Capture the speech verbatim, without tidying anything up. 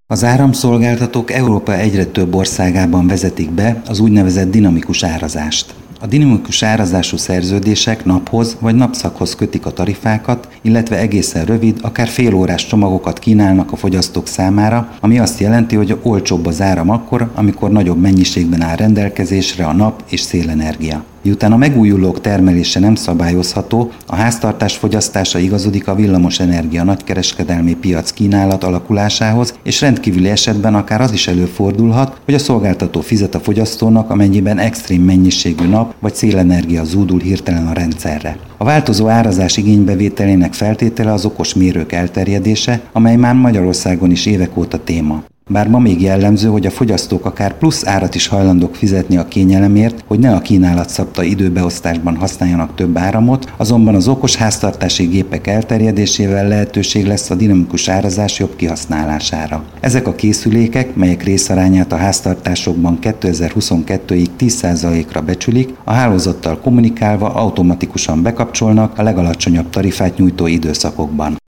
Az áramszolgáltatók Európa egyre több országában vezetik be az úgynevezett dinamikus árazást. A dinamikus árazású szerződések naphoz vagy napszakhoz kötik a tarifákat, illetve egészen rövid, akár félórás csomagokat kínálnak a fogyasztók számára, ami azt jelenti, hogy olcsóbb az áram akkor, amikor nagyobb mennyiségben áll rendelkezésre a nap- és szélenergia. Miután a megújulók termelése nem szabályozható, a háztartás fogyasztása igazodik a villamosenergia nagykereskedelmi piac kínálat alakulásához, és rendkívüli esetben akár az is előfordulhat, hogy a szolgáltató fizet a fogyasztónak, amennyiben extrém mennyiségű nap- vagy szélenergia zúdul hirtelen a rendszerre. A változó árazás igénybevételének feltétele az okos mérők elterjedése, amely már Magyarországon is évek óta téma. Bár ma még jellemző, hogy a fogyasztók akár plusz árat is hajlandók fizetni a kényelemért, hogy ne a kínálat szabta időbeosztásban használjanak több áramot, azonban az okos háztartási gépek elterjedésével lehetőség lesz a dinamikus árazás jobb kihasználására. Ezek a készülékek, melyek részarányát a háztartásokban kétezer-huszonkettőig tíz százalékra becsülik, a hálózattal kommunikálva automatikusan bekapcsolnak a legalacsonyabb tarifát nyújtó időszakokban.